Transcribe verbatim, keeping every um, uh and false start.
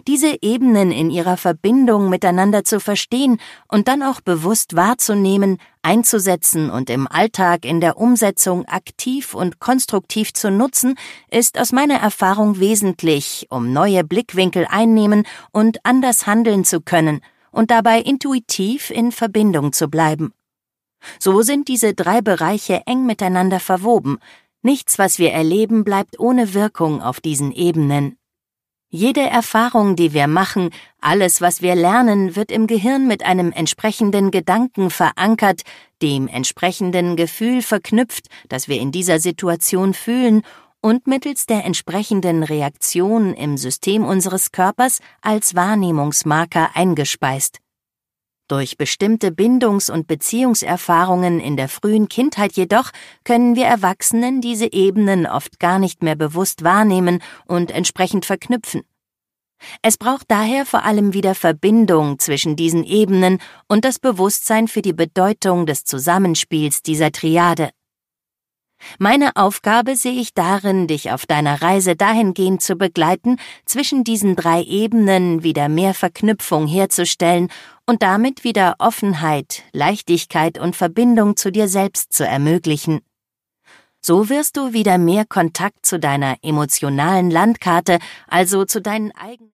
diese Ebenen in ihrer Verbindung miteinander zu verstehen und dann auch bewusst wahrzunehmen, einzusetzen und im Alltag in der Umsetzung aktiv und konstruktiv zu nutzen, ist aus meiner Erfahrung wesentlich, um neue Blickwinkel einnehmen und anders handeln zu können und dabei intuitiv in Verbindung zu bleiben. So sind diese drei Bereiche eng miteinander verwoben. Nichts, was wir erleben, bleibt ohne Wirkung auf diesen Ebenen. Jede Erfahrung, die wir machen, alles, was wir lernen, wird im Gehirn mit einem entsprechenden Gedanken verankert, dem entsprechenden Gefühl verknüpft, das wir in dieser Situation fühlen und mittels der entsprechenden Reaktion im System unseres Körpers als Wahrnehmungsmarker eingespeist. Durch bestimmte Bindungs- und Beziehungserfahrungen in der frühen Kindheit jedoch können wir Erwachsenen diese Ebenen oft gar nicht mehr bewusst wahrnehmen und entsprechend verknüpfen. Es braucht daher vor allem wieder Verbindung zwischen diesen Ebenen und das Bewusstsein für die Bedeutung des Zusammenspiels dieser Triade. Meine Aufgabe sehe ich darin, dich auf deiner Reise dahingehend zu begleiten, zwischen diesen drei Ebenen wieder mehr Verknüpfung herzustellen und damit wieder Offenheit, Leichtigkeit und Verbindung zu dir selbst zu ermöglichen. So wirst du wieder mehr Kontakt zu deiner emotionalen Landkarte, also zu deinen eigenen